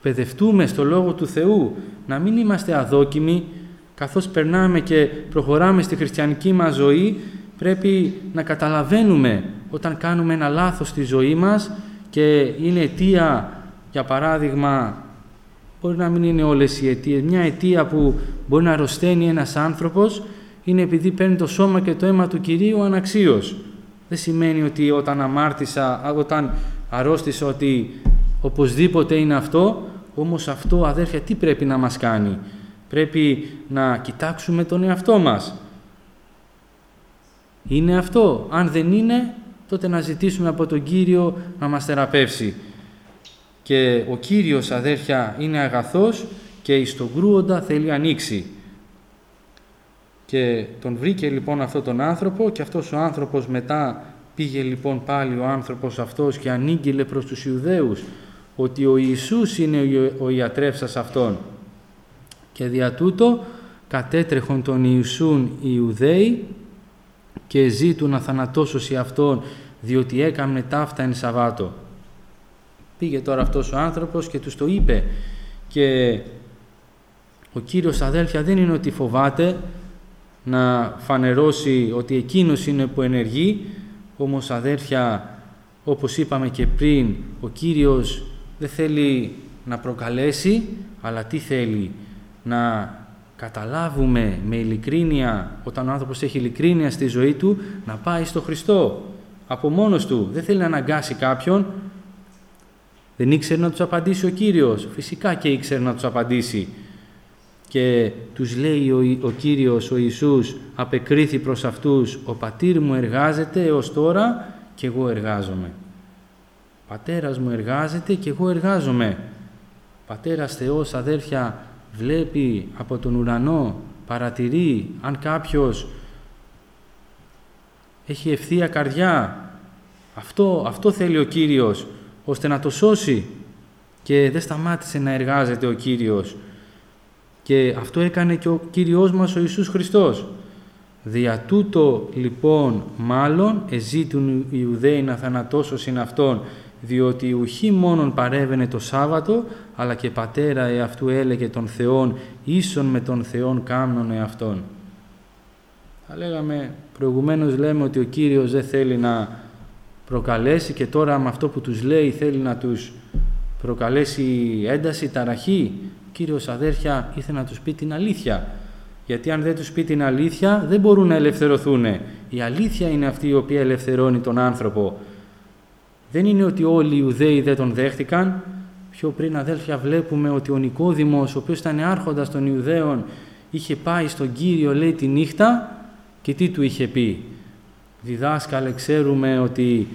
εκπαιδευτούμε στο Λόγο του Θεού, να μην είμαστε αδόκιμοι, καθώς περνάμε και προχωράμε στη χριστιανική μας ζωή, πρέπει να καταλαβαίνουμε όταν κάνουμε ένα λάθος στη ζωή μας και είναι αιτία, για παράδειγμα, μπορεί να μην είναι όλες οι αιτίες, μια αιτία που μπορεί να αρρωσταίνει ένας άνθρωπος είναι επειδή παίρνει το σώμα και το αίμα του Κυρίου αναξίως. Δεν σημαίνει ότι όταν αρρώστησα ότι οπωσδήποτε είναι αυτό, όμως αυτό, αδέρφια, τι πρέπει να μας κάνει? Πρέπει να κοιτάξουμε τον εαυτό μας. Είναι αυτό? Αν δεν είναι, τότε να ζητήσουμε από τον Κύριο να μας θεραπεύσει. Και ο Κύριος, αδέρφια, είναι αγαθός και εις τον κρούοντα θέλει ανοίξει. Και τον βρήκε λοιπόν αυτόν τον άνθρωπο και αυτός ο άνθρωπος μετά πήγε λοιπόν πάλι ο άνθρωπος αυτός και ανήγγειλε προς τους Ιουδαίους ότι ο Ιησούς είναι ο ιατρεύσας αυτόν. Και δια τούτο κατέτρεχον τον Ιησούν οι Ιουδαίοι και ζήτουν να θανατώσωση αυτόν, διότι έκαμνε ταύτα εν Σαββάτο. Πήγε τώρα αυτός ο άνθρωπος και τους το είπε, και ο Κύριος, αδέλφια, δεν είναι ότι φοβάται να φανερώσει ότι εκείνος είναι που ενεργεί, όμως, αδέρφια, όπως είπαμε και πριν, ο Κύριος δεν θέλει να προκαλέσει, αλλά τι θέλει? Να καταλάβουμε με ειλικρίνεια, όταν ο άνθρωπος έχει ειλικρίνεια στη ζωή του, να πάει στο Χριστό από μόνος του. Δεν θέλει να αναγκάσει κάποιον. Δεν ήξερε να τους απαντήσει ο Κύριος? Φυσικά και ήξερε να τους απαντήσει. Και τους λέει ο Κύριος, ο Ιησούς, απεκρίθη προς αυτούς, ο πατήρ μου εργάζεται έως τώρα και εγώ εργάζομαι. Πατέρας μου εργάζεται και εγώ εργάζομαι. Πατέρας Θεός, αδέρφια, βλέπει από τον ουρανό, παρατηρεί αν κάποιος έχει ευθεία καρδιά. Αυτό θέλει ο Κύριος, ώστε να το σώσει, και δεν σταμάτησε να εργάζεται ο Κύριος. Και αυτό έκανε και ο Κύριος μας ο Ιησούς Χριστός. Δια τούτο λοιπόν μάλλον εζήτουν οι Ιουδαίοι να θανατώσωσιν αυτόν, διότι ουχή μόνον παρέβαινε το Σάββατο, αλλά και πατέρα εαυτού έλεγε τον Θεόν, ίσον με τον Θεόν κάμνον εαυτόν. Θα λέγαμε, προηγουμένως λέμε ότι ο Κύριος δεν θέλει να προκαλέσει, και τώρα με αυτό που τους λέει θέλει να τους προκαλέσει ένταση, ταραχή. Ο Κύριος, αδέρφια, ήθελε να τους πει την αλήθεια. Γιατί αν δεν τους πει την αλήθεια, δεν μπορούν να ελευθερωθούν. Η αλήθεια είναι αυτή η οποία ελευθερώνει τον άνθρωπο. Δεν είναι ότι όλοι οι Ιουδαίοι δεν τον δέχτηκαν. Πιο πριν, αδέλφια, βλέπουμε ότι ο Νικόδημος, ο οποίος ήταν άρχοντας των Ιουδαίων, είχε πάει στον Κύριο, λέει, τη νύχτα, και τι του είχε πει? Διδάσκαλε, ξέρουμε ότι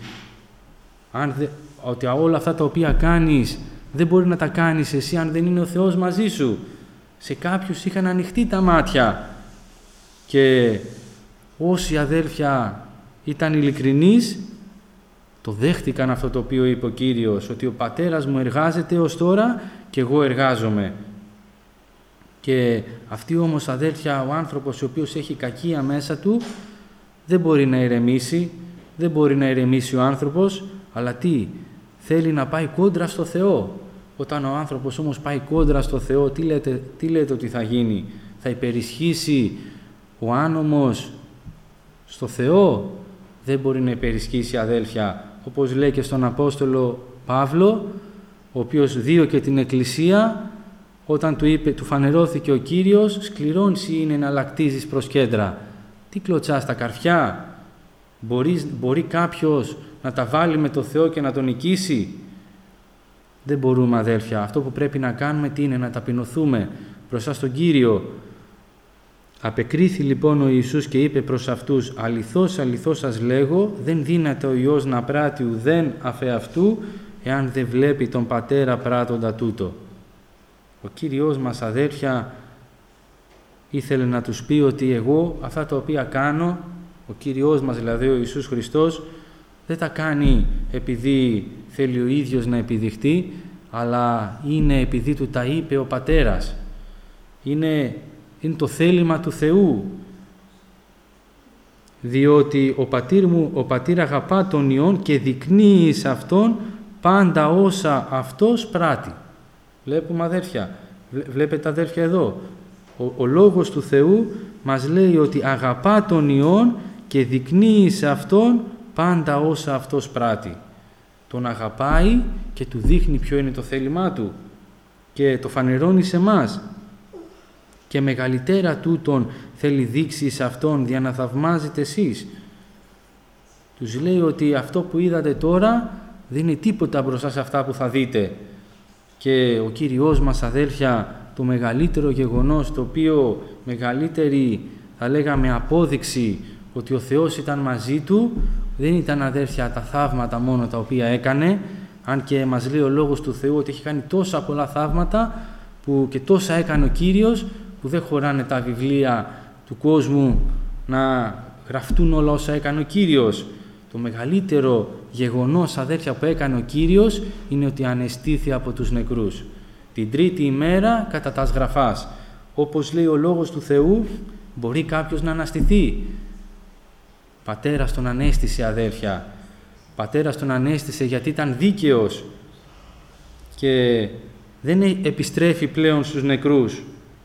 όλα αυτά τα οποία κάνεις δεν μπορεί να τα κάνεις εσύ αν δεν είναι ο Θεός μαζί σου. Σε κάποιους είχαν ανοιχτεί τα μάτια, και όσοι, αδέλφια, ήταν ειλικρινείς, το δέχτηκαν αυτό το οποίο είπε ο Κύριος, ότι ο πατέρας μου εργάζεται ως τώρα και εγώ εργάζομαι. Και αυτή όμως, αδέλφια, ο άνθρωπος ο οποίος έχει κακία μέσα του, δεν μπορεί να ηρεμήσει, δεν μπορεί να ηρεμήσει ο άνθρωπος, αλλά τι? Θέλει να πάει κόντρα στο Θεό. Όταν ο άνθρωπος όμως πάει κόντρα στο Θεό, τι λέτε ότι θα γίνει? Θα υπερισχύσει ο άνομος στο Θεό? Δεν μπορεί να υπερισχύσει, αδέλφια. Όπως λέει και στον Απόστολο Παύλο, ο οποίος δίωκε την Εκκλησία, όταν του φανερώθηκε ο Κύριος, σκληρώνση είναι να λακτίζεις προς κέντρα. Τι κλωτσάς τα καρφιά? Μπορεί κάποιος να τα βάλει με το Θεό και να τον νικήσει? Δεν μπορούμε, αδέλφια. Αυτό που πρέπει να κάνουμε τι είναι? Να ταπεινωθούμε μπροστά στον Κύριο. Απεκρίθη λοιπόν ο Ιησούς και είπε προς αυτούς, αληθώς, αληθώς σας λέγω, δεν δύναται ο Υιός να πράττει ουδέν αφ' αυτού, εάν δεν βλέπει τον Πατέρα πράττοντα τούτο. Ο Κύριος μας, αδέρφια, ήθελε να τους πει ότι εγώ αυτά τα οποία κάνω, ο Κύριος μας δηλαδή ο Ιησούς Χριστός, δεν τα κάνει επειδή θέλει ο ίδιος να επιδειχτεί, αλλά είναι επειδή του τα είπε ο Πατέρας. Είναι το θέλημα του Θεού. Διότι ο Πατήρ αγαπά τον Υιόν και δεικνύει σε Αυτόν πάντα όσα Αυτός πράττει. Βλέπουμε αδέρφια. Βλέπετε αδέρφια εδώ. Ο Λόγος του Θεού μας λέει ότι αγαπά τον Υιόν και δεικνύει σε Αυτόν πάντα όσα Αυτός πράττει. Τον αγαπάει και του δείχνει ποιο είναι το θέλημά Του και το φανερώνει σε εμάς. Και μεγαλύτερα τούτον θέλει δείξει σε Αυτόν για να θαυμάζετε εσείς. Τους λέει ότι αυτό που είδατε τώρα δεν είναι τίποτα μπροστά σε αυτά που θα δείτε. Και ο Κύριος μας, αδέλφια, το μεγαλύτερο γεγονός, το οποίο μεγαλύτερη, θα λέγαμε, απόδειξη ότι ο Θεός ήταν μαζί Του, δεν ήταν, αδέλφια, τα θαύματα μόνο τα οποία έκανε, αν και μας λέει ο Λόγος του Θεού ότι έχει κάνει τόσα πολλά θαύματα που και τόσα έκανε ο Κύριος, που δεν χωράνε τα βιβλία του κόσμου να γραφτούν όλα όσα έκανε ο Κύριος. Το μεγαλύτερο γεγονός, αδέρφια, που έκανε ο Κύριος είναι ότι ανεστήθη από τους νεκρούς. Την τρίτη ημέρα κατά τας γραφάς. Όπως λέει ο Λόγος του Θεού, μπορεί κάποιος να αναστηθεί. Πατέρας τον ανέστησε, αδέρφια. Πατέρας τον ανέστησε γιατί ήταν δίκαιος και δεν επιστρέφει πλέον στους νεκρούς.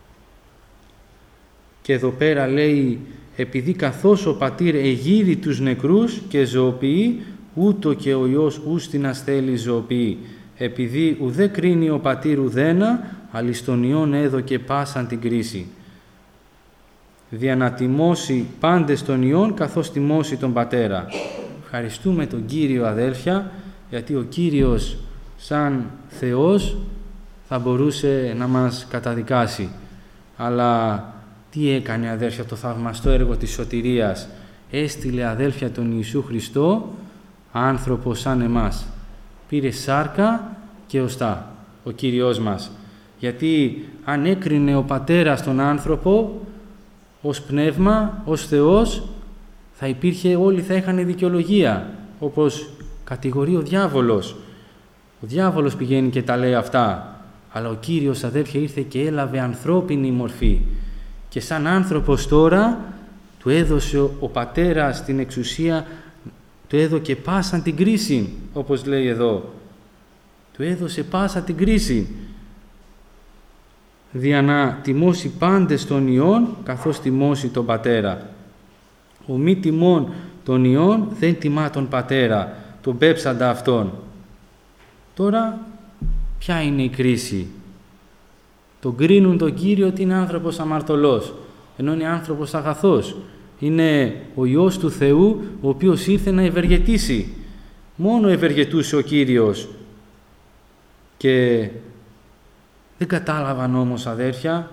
Και εδώ πέρα λέει, επειδή καθώς ο Πατήρ εγείρει τους νεκρούς και ζωοποιεί, ούτω και ο Υιός ούστινας θέλει ζωοποιεί. Επειδή ουδέ κρίνει ο Πατήρ ουδένα, αλλης τον Υιόν έδωκε πάσαν την κρίση. Δια να τιμώσει πάντες τον Υιόν, καθώς τιμώσει τον Πατέρα. Ευχαριστούμε τον Κύριο, αδέλφια, γιατί ο Κύριος σαν Θεός θα μπορούσε να μας καταδικάσει. Αλλά τι έκανε, αδέλφια, το θαυμαστό έργο της σωτηρίας? Έστειλε, αδέλφια, τον Ιησού Χριστό, άνθρωπο σαν εμάς. Πήρε σάρκα και οστά ο Κύριος μας. Γιατί αν έκρινε ο Πατέρας τον άνθρωπο ως πνεύμα, ως Θεός, θα υπήρχε, όλοι θα είχαν δικαιολογία, όπως κατηγορεί ο διάβολος. Ο διάβολος πηγαίνει και τα λέει αυτά, αλλά ο Κύριος, αδέρφια, ήρθε και έλαβε ανθρώπινη μορφή. Και σαν άνθρωπος τώρα, του έδωσε ο Πατέρας την εξουσία, του έδωκε πάσαν την κρίση, όπως λέει εδώ. Του έδωσε πάσα την κρίση, δια να τιμώσει πάντες τον Υιόν, καθώς τιμώσει τον Πατέρα. Ο μη τιμών τον Υιόν δεν τιμά τον Πατέρα, τον πέψαντα Αυτόν. Τώρα, ποια είναι η κρίση? Τον κρίνουν τον Κύριο ότι είναι άνθρωπος αμαρτωλός, ενώ είναι άνθρωπος αγαθός. Είναι ο Υιός του Θεού, ο οποίος ήρθε να ευεργετήσει. Μόνο ευεργετούσε ο Κύριος. Και δεν κατάλαβαν όμως, αδέρφια,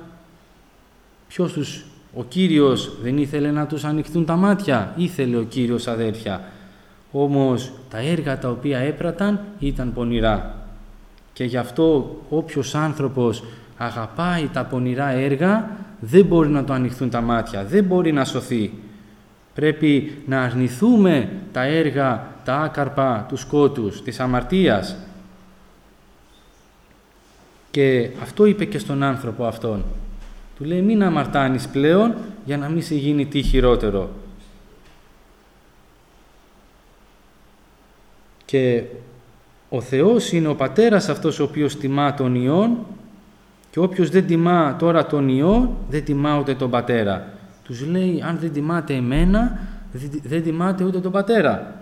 ο Κύριος δεν ήθελε να τους ανοιχτούν τα μάτια. Ήθελε ο Κύριος, αδέρφια. Όμως τα έργα τα οποία έπραταν ήταν πονηρά. Και γι' αυτό όποιος άνθρωπος αγαπάει τα πονηρά έργα, δεν μπορεί να το ανοιχθούν τα μάτια, δεν μπορεί να σωθεί. Πρέπει να αρνηθούμε τα έργα, τα άκαρπα του σκότους, της αμαρτίας. Και αυτό είπε και στον άνθρωπο αυτόν. Του λέει, μην αμαρτάνεις πλέον για να μην σε γίνει τι χειρότερο. Και ο Θεός είναι ο Πατέρας αυτός ο οποίος τιμά τον Υιόν, και όποιος δεν τιμά τώρα τον Υιό, δεν τιμά ούτε τον Πατέρα. Τους λέει, αν δεν τιμάτε εμένα, δεν τιμάτε ούτε τον Πατέρα.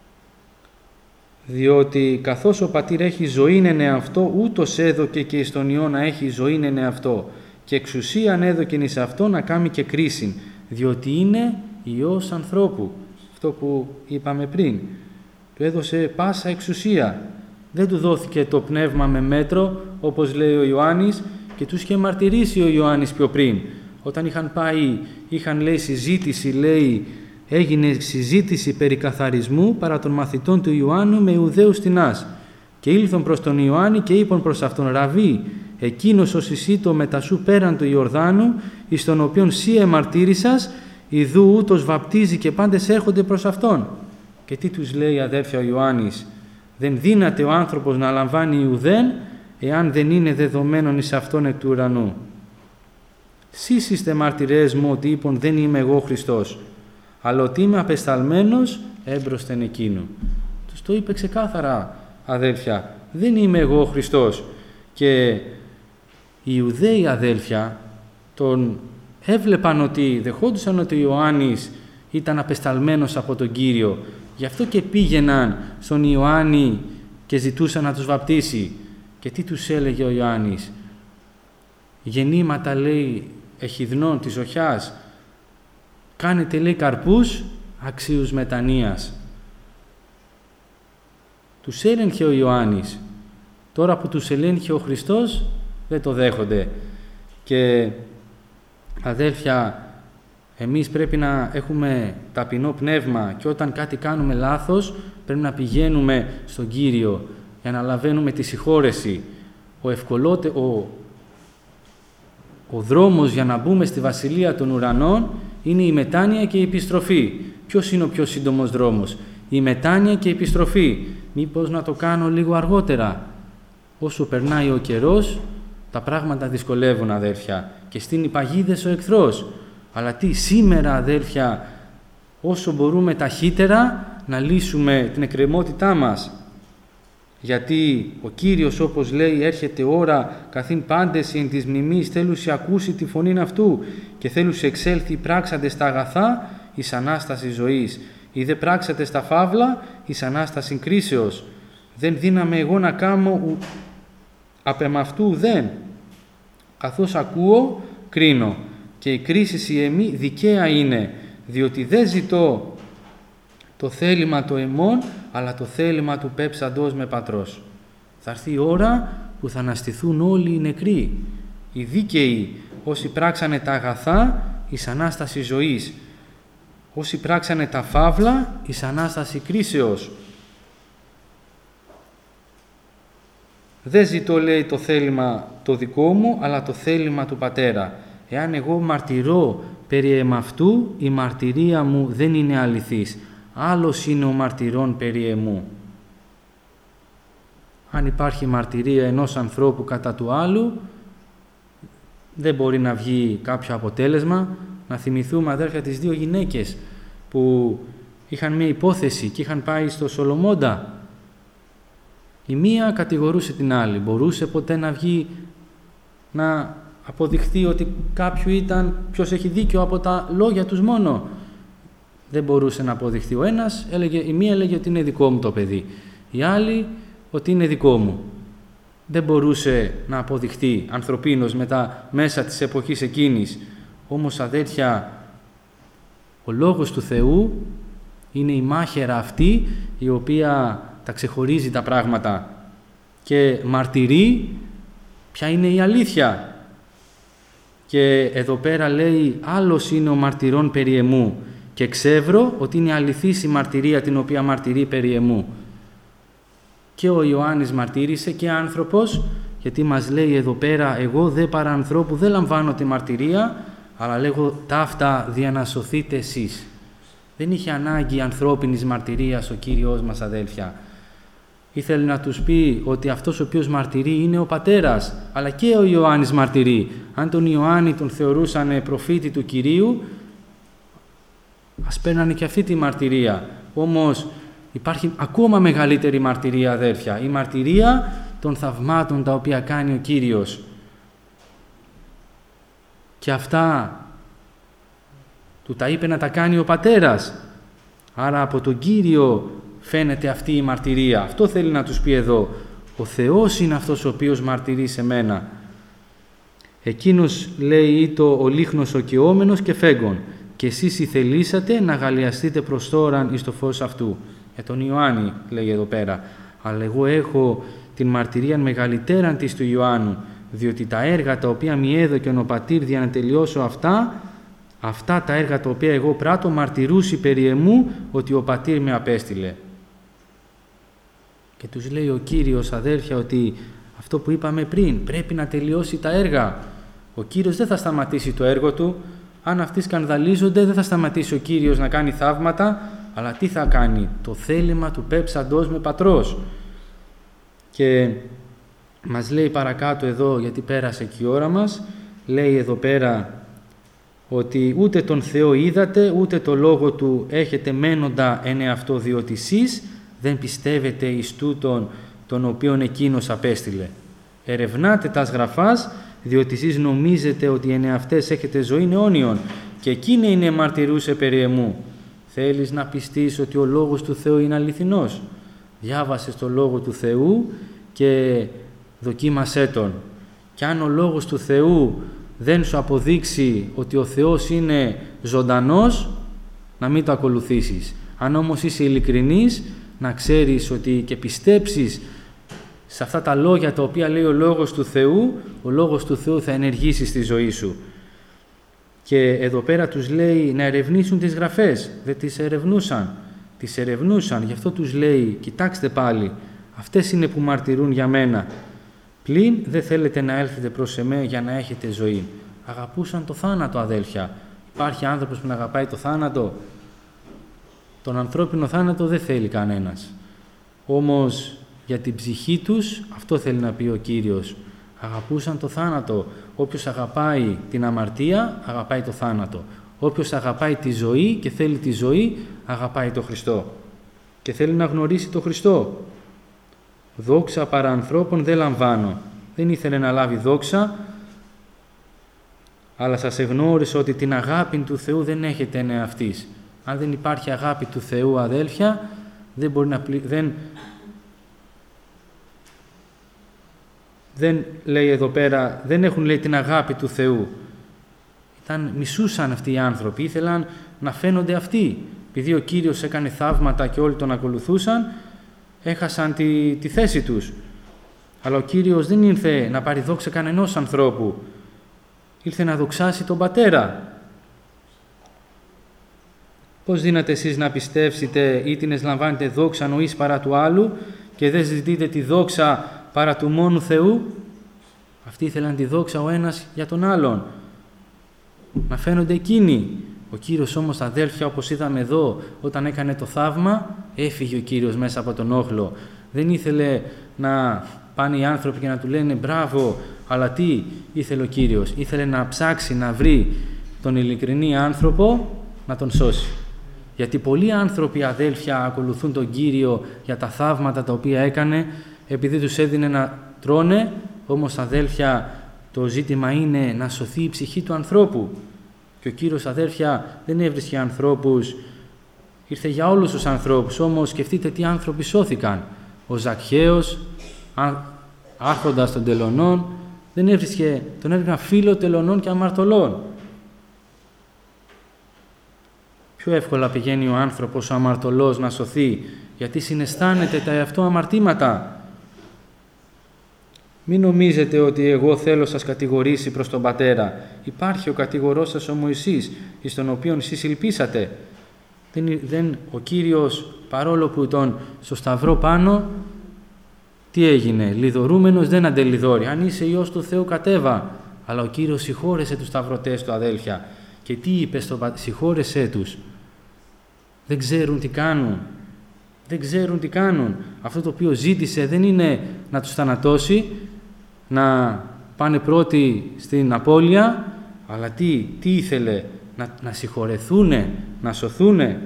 Διότι καθώς ο Πατήρ έχει ζωήν εν εαυτό, ούτως έδωκε και εις τον Υιό να έχει ζωήν εν εαυτό. Και εξουσίαν έδωκεν εις αυτό να κάνει και κρίσιν, διότι είναι Υιός ανθρώπου. Αυτό που είπαμε πριν. Του έδωσε πάσα εξουσία. Δεν του δόθηκε το πνεύμα με μέτρο, όπως λέει ο Ιωάννης, και τους είχε μαρτυρήσει ο Ιωάννης πιο πριν. Όταν είχαν λέει συζήτηση, έγινε συζήτηση περί καθαρισμού παρά των μαθητών του Ιωάννου με Ιουδαίους τινάς. Και ήλθον προς τον Ιωάννη και είπαν προς αυτόν, Ραβί, εκείνος ως εισήτω μετά σου πέραν του Ιορδάνου, εις τον οποίον σύ εμαρτύρησας, ιδού ούτως βαπτίζει και πάντες έρχονται προς αυτόν. Και τι τους λέει, αδέρφια, ο Ιωάννης? Δεν δύναται ο άνθρωπος να λαμβάνει Ιουδέν, εάν δεν είναι δεδομένον εις αυτόν εκ του ουρανού. Σεις είστε μαρτυρές μου ότι είπον δεν είμαι εγώ Χριστός, αλλά ότι είμαι απεσταλμένος έμπροσθεν εκείνου. Τους το είπε ξεκάθαρα, αδέρφια, δεν είμαι εγώ Χριστός. Και οι Ιουδαίοι αδέλφια τον έβλεπαν ότι, δεχόντουσαν ότι ο Ιωάννης ήταν απεσταλμένος από τον Κύριο. Γι' αυτό και πήγαιναν στον Ιωάννη και ζητούσαν να τους βαπτίσει. Και τι τους έλεγε ο Ιωάννης? Γεννήματα, λέει, εχιδνών της οχιάς. Κάνετε, λέει, καρπούς αξίους μετανοίας. Τους έλεγχε ο Ιωάννης. Τώρα που τους ελέγχει ο Χριστός, δεν το δέχονται. Και αδέλφια, εμείς πρέπει να έχουμε ταπεινό πνεύμα και όταν κάτι κάνουμε λάθος, πρέπει να πηγαίνουμε στον Κύριο για να λαβαίνουμε τη συγχώρεση. Ο δρόμος για να μπούμε στη Βασιλεία των Ουρανών είναι η μετάνοια και η επιστροφή. Ποιος είναι ο πιο σύντομος δρόμος? Η μετάνοια και η επιστροφή. Μήπως να το κάνω λίγο αργότερα? Όσο περνάει ο καιρός, τα πράγματα δυσκολεύουν, αδέρφια, και στείνει παγίδες ο εχθρός. Αλλά τι, σήμερα, αδέρφια, όσο μπορούμε ταχύτερα να λύσουμε την εκκρεμότητά μας. Γιατί ο Κύριος, όπως λέει, έρχεται ώρα καθήν πάντες εν της μνημής θέλουσι ακούσει τη φωνήν αυτού και θέλουσι εξέλθει πράξαντες στα αγαθά εις Ανάσταση ζωής. Ή δε πράξατε στα φαύλα εις Ανάσταση κρίσεως. Δεν δύναμαι εγώ να κάμω απ' εμαυτού ουδέν. Καθώς ακούω, κρίνω. Και η κρίση η εμή δικαία είναι, διότι δεν ζητώ το θέλημα το εμών, αλλά το θέλημα του πέψαντος με πατρός. Θα έρθει η ώρα που θα αναστηθούν όλοι οι νεκροί, οι δίκαιοι, όσοι πράξανε τα αγαθά εις Ανάσταση ζωής, όσοι πράξανε τα φαύλα εις Ανάσταση κρίσεως. Δεν ζητώ, λέει, το θέλημα το δικό μου, αλλά το θέλημα του Πατέρα. Εάν εγώ μαρτυρώ περί εμαυτού, η μαρτυρία μου δεν είναι αληθής. Άλλος είναι ο μαρτυρών περί εμού. Αν υπάρχει μαρτυρία ενός ανθρώπου κατά του άλλου, δεν μπορεί να βγει κάποιο αποτέλεσμα. Να θυμηθούμε, αδέρφια, τις δύο γυναίκες που είχαν μια υπόθεση και είχαν πάει στο Σολομώντα. Η μία κατηγορούσε την άλλη. Μπορούσε ποτέ να βγει να αποδειχθεί ότι κάποιου ήταν ποιος έχει δίκιο από τα λόγια τους μόνο? Δεν μπορούσε να αποδειχθεί. Ο ένας η μία έλεγε ότι είναι δικό μου το παιδί, η άλλη ότι είναι δικό μου. Δεν μπορούσε να αποδειχθεί ανθρωπίνος μέσα της εποχής εκείνης. Όμως, αδέρφια, ο λόγος του Θεού είναι η μάχαιρα αυτή η οποία τα ξεχωρίζει τα πράγματα και μαρτυρεί ποια είναι η αλήθεια. Και εδώ πέρα λέει, άλλος είναι ο μαρτυρών περί εμού και ξεύρω ότι είναι αληθής η μαρτυρία την οποία μαρτυρεί περί εμού. Και ο Ιωάννης μαρτύρησε και άνθρωπος, γιατί μας λέει εδώ πέρα, εγώ δε παρά ανθρώπου δεν λαμβάνω τη μαρτυρία, αλλά λέγω ταύτα δια να σωθείτε εσείς. Δεν είχε ανάγκη ανθρώπινης μαρτυρίας ο Κύριος μας, αδέλφια. Ήθελε να τους πει ότι αυτός ο οποίος μαρτυρεί είναι ο Πατέρας, αλλά και ο Ιωάννης μαρτυρεί. Αν τον Ιωάννη τον θεωρούσαν προφήτη του Κυρίου, ας παίρνανε και αυτή τη μαρτυρία. Όμως υπάρχει ακόμα μεγαλύτερη μαρτυρία, αδέρφια, η μαρτυρία των θαυμάτων τα οποία κάνει ο Κύριος. Και αυτά του τα είπε να τα κάνει ο Πατέρας. Άρα από τον Κύριο φαίνεται αυτή η μαρτυρία. Αυτό θέλει να τους πει εδώ. Ο Θεός είναι αυτός ο οποίος μαρτυρεί σε μένα. Εκείνος, λέει, ήτο ο λίχνος ο καιόμενος και φέγγον. Και εσείς ηθελήσατε να αγαλιαστείτε προς τόραν εις το φως αυτού. Για τον Ιωάννη λέει εδώ πέρα. Αλλά εγώ έχω την μαρτυρία μεγαλύτεραν της του Ιωάννου, διότι τα έργα τα οποία μη έδωκεν ο πατήρ για να τελειώσω αυτά τα έργα τα οποία εγώ πράττω μαρτυρούσι περί εμού ότι ο πατήρ με απέστειλε. Και τους λέει ο Κύριος, αδέρφια, ότι αυτό που είπαμε πριν, πρέπει να τελειώσει τα έργα. Ο Κύριος δεν θα σταματήσει το έργο του. Αν αυτοί σκανδαλίζονται, δεν θα σταματήσει ο Κύριος να κάνει θαύματα, αλλά τι θα κάνει? Το θέλημα του πέψαντος με πατρός. Και μας λέει παρακάτω εδώ, γιατί πέρασε και η ώρα μας, λέει εδώ πέρα ότι ούτε τον Θεό είδατε, ούτε το λόγο του έχετε μένοντα εν εαυτό, διότι εσείς δεν πιστεύετε εις τούτον τον οποίον εκείνος απέστειλε. Ερευνάτε τας γραφάς, διότι εσείς νομίζετε ότι εν εαυτές έχετε ζωήν αιώνιον και εκείνη είναι μαρτυρούσε περί εμού. Θέλεις να πιστείς ότι ο Λόγος του Θεού είναι αληθινός? Διάβασες το Λόγο του Θεού και δοκίμασέ τον. Και αν ο Λόγος του Θεού δεν σου αποδείξει ότι ο Θεός είναι ζωντανός, να μην το ακολουθήσεις. Αν όμως είσαι ειλικρινής, να ξέρεις ότι και πιστέψεις σε αυτά τα λόγια τα οποία λέει ο Λόγος του Θεού, ο Λόγος του Θεού θα ενεργήσει στη ζωή σου. Και εδώ πέρα τους λέει να ερευνήσουν τις γραφές. Δεν τις ερευνούσαν. Τις ερευνούσαν. Γι' αυτό τους λέει, κοιτάξτε πάλι, αυτές είναι που μαρτυρούν για μένα. Πλην δεν θέλετε να έλθετε προς εμέ για να έχετε ζωή. Αγαπούσαν το θάνατο, αδέλφια. Υπάρχει άνθρωπος που να αγαπάει το θάνατο? Τον ανθρώπινο θάνατο δεν θέλει κανένας. Όμως για την ψυχή τους αυτό θέλει να πει ο Κύριος. Αγαπούσαν το θάνατο. Όποιος αγαπάει την αμαρτία, αγαπάει το θάνατο. Όποιος αγαπάει τη ζωή και θέλει τη ζωή, αγαπάει το Χριστό. Και θέλει να γνωρίσει το Χριστό. Δόξα παρά ανθρώπων δεν λαμβάνω. Δεν ήθελε να λάβει δόξα, αλλά σας εγνώρισα ότι την αγάπη του Θεού δεν έχετε εν εαυτής. Αν δεν υπάρχει αγάπη του Θεού, αδέλφια, δεν μπορεί να δεν λέει εδώ πέρα, δεν έχουν λέει την αγάπη του Θεού. Μισούσαν αυτοί οι άνθρωποι, ήθελαν να φαίνονται αυτοί. Επειδή ο Κύριος έκανε θαύματα και όλοι τον ακολουθούσαν, έχασαν τη θέση τους. Αλλά ο Κύριος δεν ήρθε να πάρει δόξα κανενός ανθρώπου. Ήρθε να δοξάσει τον Πατέρα. Πώς δύναται εσείς να πιστεύσετε ή την λαμβάνετε δόξα ο εις παρά του άλλου και δεν ζητείτε τη δόξα παρά του μόνου Θεού? Αυτοί ήθελαν τη δόξα ο ένας για τον άλλον. Να φαίνονται εκείνοι. Ο Κύριος όμως, αδέλφια, όπως είδαμε εδώ, όταν έκανε το θαύμα, έφυγε ο Κύριος μέσα από τον όχλο. Δεν ήθελε να πάνε οι άνθρωποι και να του λένε μπράβο, αλλά τι ήθελε ο Κύριος? Ήθελε να ψάξει, να βρει τον ειλικρινή άνθρωπο να τον σώσει. Γιατί πολλοί άνθρωποι, αδέλφια, ακολουθούν τον Κύριο για τα θαύματα τα οποία έκανε, επειδή τους έδινε να τρώνε, όμως, αδέλφια, το ζήτημα είναι να σωθεί η ψυχή του ανθρώπου. Και ο Κύριος, αδέλφια, δεν έβρισκε ανθρώπους, ήρθε για όλους τους ανθρώπους, όμως σκεφτείτε τι άνθρωποι σώθηκαν. Ο Ζακχαίος, άρχοντας των τελωνών, δεν έβρισκε, τον έβρισκαν φίλο τελωνών και αμαρτωλών. Πιο εύκολα πηγαίνει ο άνθρωπος, ο αμαρτωλός, να σωθεί, γιατί συναισθάνεται τα εαυτό αμαρτήματα. Μην νομίζετε ότι εγώ θέλω σας κατηγορήσει προς τον Πατέρα. Υπάρχει ο κατηγορός σας ο Μωυσής, εις τον οποίον εσείς ελπίσατε. Ο Κύριος, παρόλο που ήταν στο σταυρό πάνω, τι έγινε? Λιδωρούμενος δεν αντελιδώρει. Αν είσαι Υιός του Θεού, κατέβα. Αλλά ο Κύριος συγχώρεσε τους σταυρωτές του, αδέλφια. Και τι είπε συγχώρεσέ τους? Δεν ξέρουν τι κάνουν. Δεν ξέρουν τι κάνουν. Αυτό το οποίο ζήτησε δεν είναι να τους θανατώσει, να πάνε πρώτοι στην απώλεια, αλλά τι ήθελε? Να συγχωρεθούνε, να σωθούνε.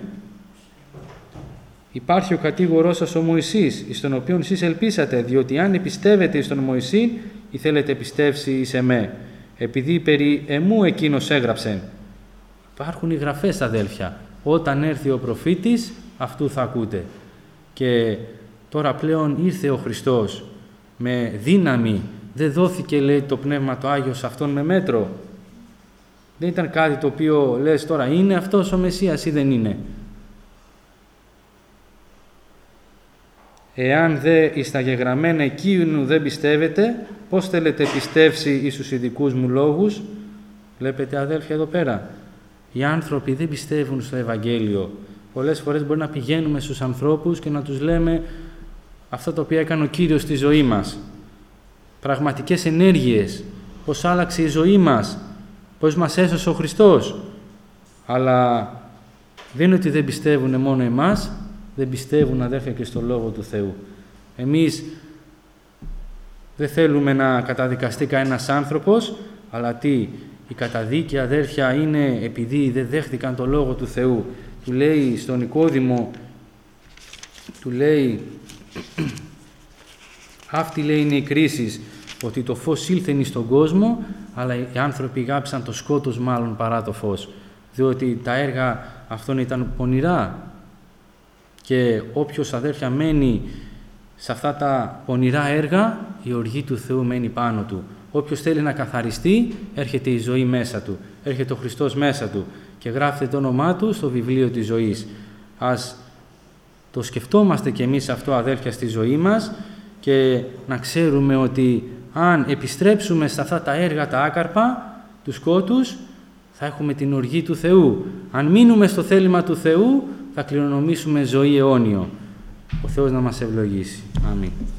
Υπάρχει ο κατήγορός σας ο Μωυσής, εις τον οποίον εσείς ελπίσατε, διότι αν πιστεύετε εις τον Μωυσή, ή θέλετε πιστεύσει εις εμέ, επειδή περί εμού εκείνος έγραψεν. Υπάρχουν οι γραφές, αδέλφια. Όταν έρθει ο προφήτης, αυτού θα ακούτε. Και τώρα πλέον ήρθε ο Χριστός με δύναμη. Δεν δόθηκε, λέει, το Πνεύμα το Άγιο σε Αυτόν με μέτρο. Δεν ήταν κάτι το οποίο λες τώρα, είναι αυτός ο Μεσσίας ή δεν είναι? Εάν δε εις τα γεγραμμένα εκείνου δεν πιστεύετε, πώς θέλετε πιστεύσει εις τους ειδικούς μου λόγους? Βλέπετε, αδέλφια, εδώ πέρα. Οι άνθρωποι δεν πιστεύουν στο Ευαγγέλιο. Πολλές φορές μπορεί να πηγαίνουμε στους ανθρώπους και να τους λέμε αυτά τα οποία έκανε ο Κύριος στη ζωή μας. Πραγματικές ενέργειες, πώς άλλαξε η ζωή μας, πώς μας έσωσε ο Χριστός. Αλλά δεν είναι ότι δεν πιστεύουν μόνο εμάς, δεν πιστεύουν, αδέρφια, και στο Λόγο του Θεού. Εμείς δεν θέλουμε να καταδικαστεί κανένας άνθρωπος, αλλά η καταδίκη, αδέρφια, είναι επειδή δεν δέχτηκαν το Λόγο του Θεού. Του λέει στον Νικόδημο, του λέει, αυτή, λέει, είναι η κρίση ότι το φως ήλθεν στον κόσμο, αλλά οι άνθρωποι γάψαν το σκότος μάλλον παρά το φως, διότι τα έργα αυτών ήταν πονηρά και όποιος, αδέρφια, μένει σε αυτά τα πονηρά έργα, η οργή του Θεού μένει πάνω του. Όποιος θέλει να καθαριστεί, έρχεται η ζωή μέσα του, έρχεται ο Χριστός μέσα του και γράφεται το όνομά του στο βιβλίο της ζωής. Ας το σκεφτόμαστε κι εμείς αυτό, αδέρφια, στη ζωή μας και να ξέρουμε ότι αν επιστρέψουμε σε αυτά τα έργα τα άκαρπα, τους σκότους, θα έχουμε την οργή του Θεού. Αν μείνουμε στο θέλημα του Θεού, θα κληρονομήσουμε ζωή αιώνιο. Ο Θεός να μας ευλογήσει. Αμήν.